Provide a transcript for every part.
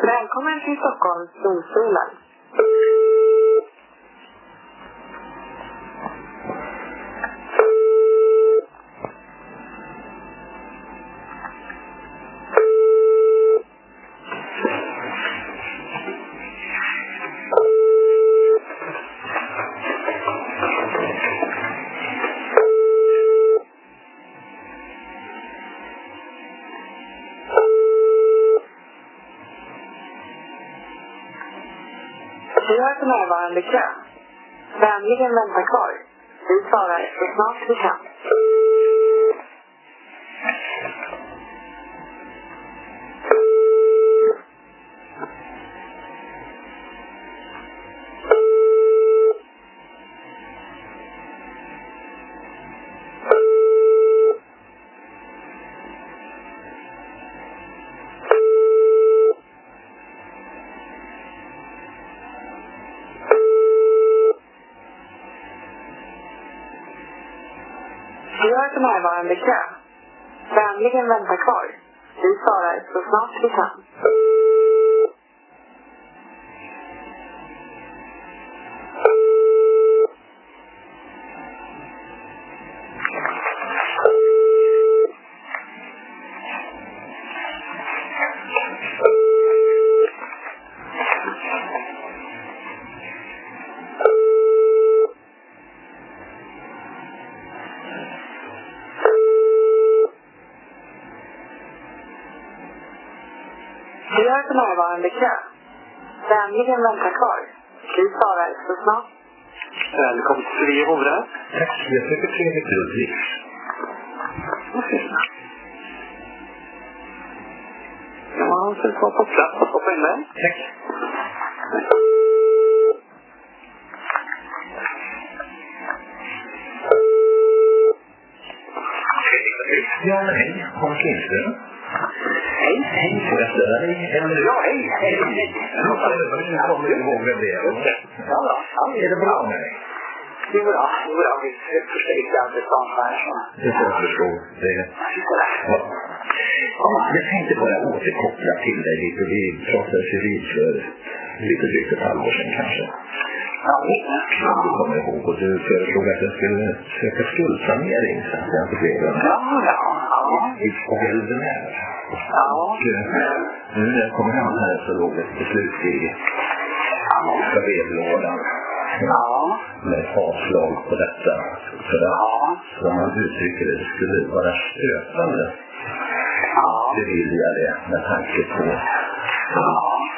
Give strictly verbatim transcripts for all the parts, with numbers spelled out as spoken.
Välkommen till Stockholms domstolar. Vi har för närvarande kö. Vänligen vänta kvar. Vi svarar så snart vi kan. Vi har för närvarande kö. Vänligen vänta kvar. Vi svarar så snart vi kan. Vi har för närvarande kö. Vänligen vänta kvar. Vi svarar så snart. Välkommen till Svea hovrätt. Tack, jag söker Fredrik Ludvig. Ja, så får på plats och hoppa in där. Tack. Ja, hej. Hans Lindström. Hej. Hej, får jag störa dig? Eller? Ja, hej. Hej. Jag kommer ihåg vem det är. Ja, ja. Är det bra med dig? Det är bra. Det är bra. Vi försöker alltid stan här. Det får jag förstå. Det är... Ja. Ja, jag tänkte bara återkoppla till dig lite. Vi pratade sig vid för lite drygt ett halvår sedan kanske. Ja, du kommer ihåg och du föreslog att jag skulle söka skuldsanering så att jag inte blev en ja, ja. i gäldenär. Ja. Och nu när jag kom hem här så låg ett beslut i brevlådan. Ja. Med avslag på detta. För att, Ja. som man uttrycker det, det skulle vara stötande. Ja. Det vill jag det med tanke på Ja.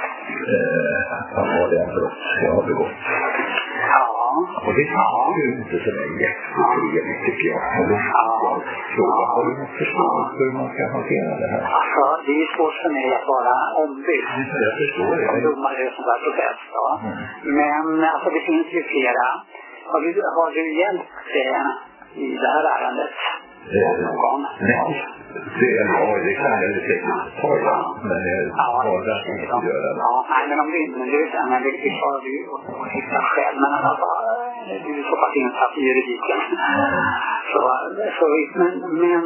eh, allvarliga brott jag har begått. Ja. Och det är ju inte så där jättetrevligt tycker jag. Och då frågar har du något förslag hur man ska hantera det här? Alltså, det är svårt för mig att vara ombud. Jag förstår det. Som domare och sånt där process. Ja. Mm. Men alltså det finns ju flera. Har du, har du hjälpt eh, i det här ärendet? Eh, nej, det, ja, det kan jag ju säkert ta ja. Men jag har verkligen inte göra det. Ja, nej, men om du inte vill det, men det klarar du att hitta själv. Men alltså, du är så pass insatt i juridiken. Så, så men, men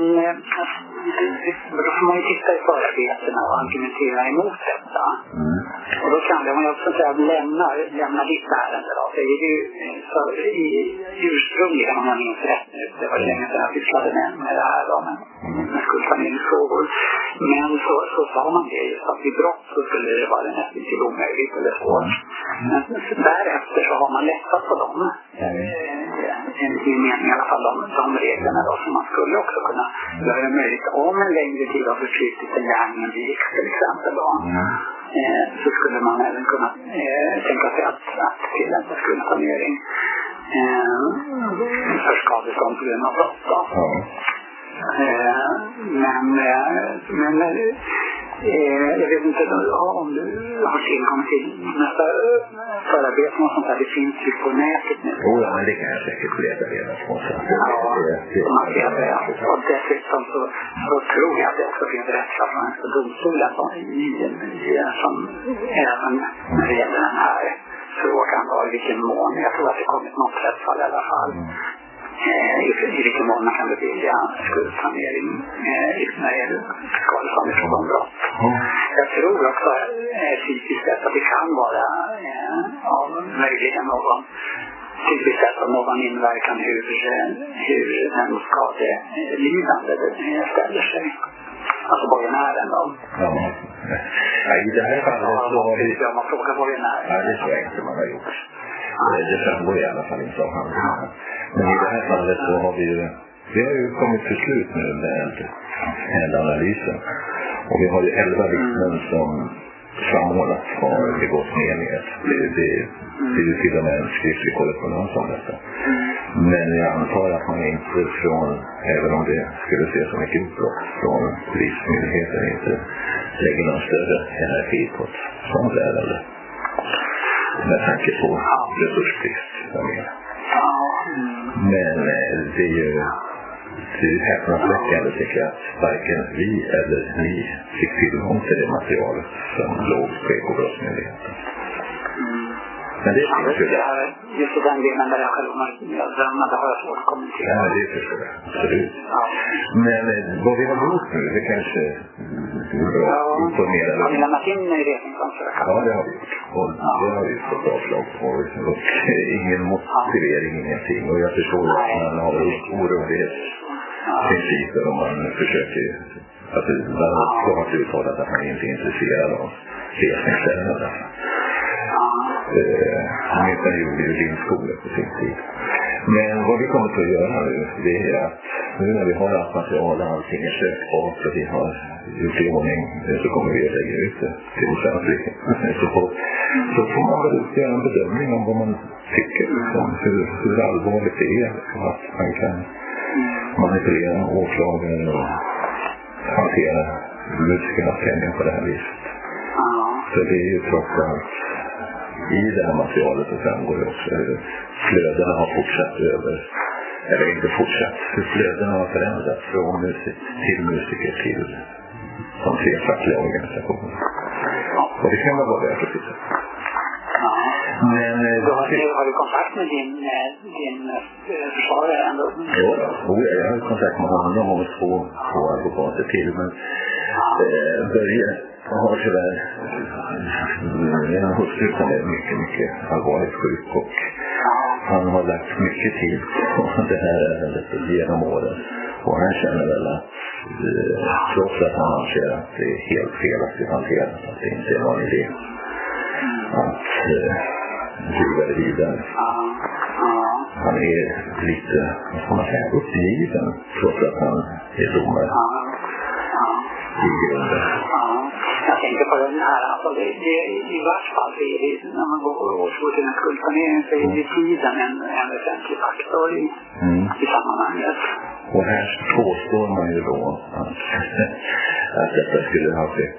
då får man ju titta i förarbetena och argumentera emot detta. Mm. Och då kan det, om jag så att säga lämnar, lämnar ditt ärende då, så är det ju för, i, ursprungligen, om jag minns rätt nu, det var länge sedan jag sysslade med, med det här då, men med skuldsaneringsfrågor. Men så, så sa man det just att vid brott så skulle det vara nästan till omöjligt eller svårt. Men därefter så har man lättat på dem. Enligt min mening i alla fall de, de reglerna då, som man skulle också kunna göra det möjligt om en längre tid har förflutit en gärning vid till exempel då. Eh, så skulle man även kunna eh, tänka sig att, att tillämpa skuldsanering eh, för skadestånd på grund av brott då. Eh, men eh, men eh, jag vet inte om du har tillgång till nästa förarbeten och sånt där. Det finns ju på nätet nu. Jo, ja, men det kan jag säkert leta reda på. Så. Ja, man ser det. Och dessutom så, så tror jag att det också finns rättsfall från en domstol som, som även när det gäller den här frågan var i vilken mån. Jag tror att det kommit något rättsfall i alla fall. I, i vilken mån man kan bevilja skuldsanering när det gäller skadestånd från brott. Jag tror också typiskt sätt att det kan vara eh, av möjligen någon typiskt sätt av någon inverkan hur, hur den skadelidande ställer sig. Alltså borgenären då. Ja. Ja, i det här fallet så har vi... Ja, man frågar borgenären. Ja, det tror jag inte man har gjort. Det framgår i alla fall inte av handlingarna. Men i det här fallet så har vi ju... Vi har ju kommit till slut nu med, med analysen. Och vi har ju elva vittnen som samordnat har begått menighet. Det, det, det är ju till och med en skriftlig korrespondens om detta. Men jag antar att man inte från, även om det skulle se som ett utbrott från polismyndigheten, inte lägger någon större energi på ett sånt ärende. Med tanke på resursbrist. Men det är ju det är häpnadsväckande tycker jag att varken vi eller ni fick tillgång till det materialet som låg på ekobrottsmyndigheten. Mm. Men det finns ju där. Just i den delen där jag själv har drömmar, det har jag svårt att kommentera. Ja, det förstår jag. Absolut. Ja. Men vad vi har gjort nu, det kanske är bra att informera. Har ni lämnat in i resningsansökan? Ja, det har vi gjort. Och det har vi fått avslag på. Och ingen motivering, ingenting. Och jag förstår att man har orörlighet. Principer om man försöker att man har klart uttalat att man inte är intresserad av resningsärenden. Han inte gjorde ju din skola på sin tid. Men vad vi kommer att göra nu, det är att nu när vi har allt material och allting är sökbart och vi har gjort i ordning, så kommer vi att lägga ut det till offentligheten. Så, så får man väl göra en bedömning om vad man tycker, liksom, hur, hur allvarligt det är att man kan manipulera åklagare och hantera musikernas pengar på det här viset. Så det är ju trots allt i det här materialet så framgår det också hur flödena har fortsatt över, eller inte fortsatt, hur flödena har förändrats från musik till musiker till de tre fackliga organisationerna. Och det kan vara värt att titta. Men du har, har du kontakt med din, din försvarare ändå? Jo, jag har kontakt med honom och två, två advokater till, men eh, Börje har tyvärr en hustru som är mycket, mycket allvarligt sjuk och han har lagt mycket tid på det här ärendet genom åren. Och han känner väl att eh, trots att han anser att det är helt felaktigt hanterat, att det inte är någon idé att eh, driva det vidare. Han är lite, vad ska man säga, uppgiven trots att han är domare i grunden. Jag tänker på den här, alltså det, det, i vart fall så är det, när man går och får till en skuldsanering så är det tiden en, en väsentlig faktor i, mm. i sammanhanget. Och här påstår man ju då att, att detta skulle ha skett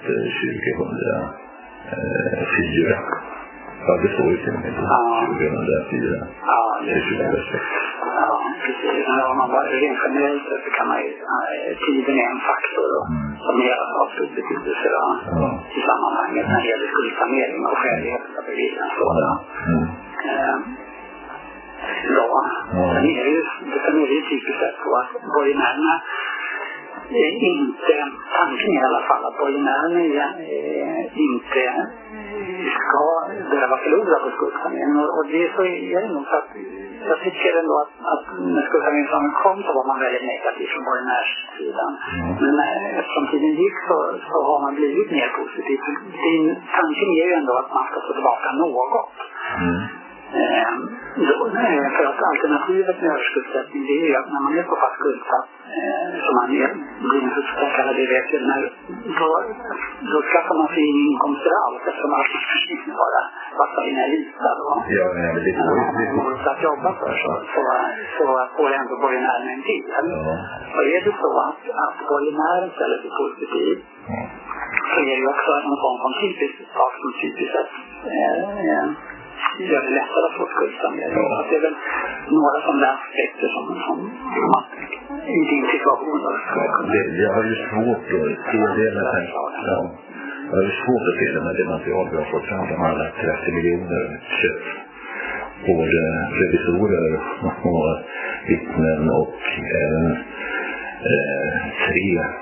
tjugohundrafyra. Ja, det står ju till och med tjugohundrafyra. Ja, det är tjugohundrasex. Ja, precis. Men om man bara rent generellt så kan man ju, tiden är en faktor då, mm. som är av stor betydelse då, ja. I sammanhanget när det gäller skuldsanering och skäligheten av beviljan. Ja. Mm. Eh, ja, ja. Sen är det ju, sen är det ju typiskt sett på att borgenärerna inte, tanken är i alla fall att borgenärerna eh, inte ska behöva förlora på skuldsaneringen. Och, och det är så är det nog så att jag tycker ändå att, att när skuldsaneringen kom så var man väldigt negativ från borgenärssidan. Mm. Men eh, eftersom tiden gick så, så har man blivit mer positiv. Din, tanken är ju ändå att man ska få tillbaka något. Mm. Eh, då, eh, för att alternativet med överskuldsättning det är ju att när man är så fast skuldsatt eh, som man är, blir en huskallad det vet jag, när, då, då skaffar man sig ingen inkomster alls eftersom allt försvinner bara passa in är lita då. Ja, men det är om man har att jobba för så, så, så får ändå borgenären en till. Ja. Och är det så att, att borgenären ställer sig positiv mm. så är det också en sån som typiskt sak som typiskt sett eh, gör det lättare att få skuldsanering. Ja. Det är väl några sådana aspekter som, som man i din situation då ska kunna... Det, jag har ju svårt att se det med det. Ja. Jag har ju svårt att se det med det material vi har fått fram. De har lagt trettio miljoner köpt. Både revisorer och vittnen och även eh, tre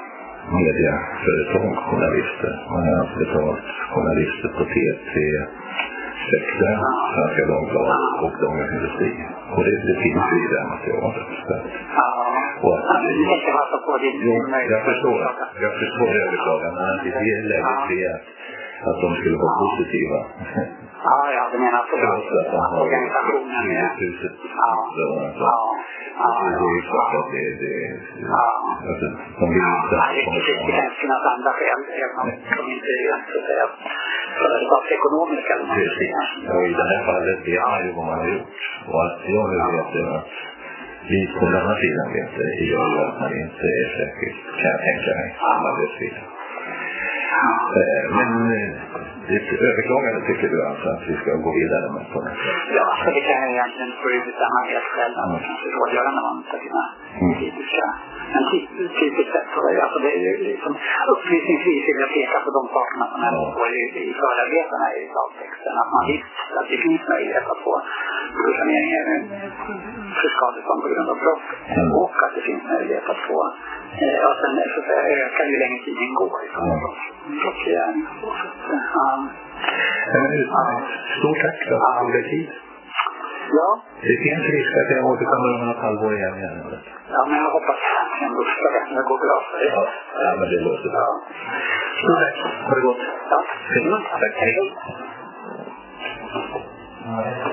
mediaföretag, journalister. Man har alltså betalt journalister på T T, Sekta, Svenska Dagbladet och Dagens Industri. Och det, det finns ju i det här materialet. Ja, och att, det är inte bara så på det. Jo, jag förstår, jag förstår överklagan, men att i det läget är att, att de skulle vara positiva. Ja, ja, det menar så. Att organisationen är... huset. Ja, ja. Ja, det är ju klart att det, det ja. Alltså, de vill inte ja, det finns finnas andra skäl, även om de inte är så att säga företagsekonomiska. Precis, och i det här fallet vet man ju vad man har gjort. Och att jag vet det att vi på den här sidan vet det gör ju att man inte är särskilt, kan jag tänka mig, samarbetsvillig. Men det överklagande tycker du alltså att vi ska gå vidare med på det? Ja, så det kan jag egentligen få ut bestämma helt själv att man kanske får göra när man tar sina typiska, en typiskt sätt. Alltså det är ju liksom upplysningsvis vill jag peka på de sakerna som ändå står i, i förarbetena i lagtexten. Att man visst att det finns möjlighet att få sanering för skadestånd på grund av brott och att det finns möjlighet att få ja, sen så att säga ökar ju länge tiden går i brottsgärning. Ja. Stort tack för att du tog tid. Ja. Det finns risk att jag återkommer om något halvår igen. igen. Ja, men jag hoppas att ändå ska det gå bra för det. Ja, ja, men det låter bra. Stort tack. Ha det gott. Ja. Tack. Hej. Ja.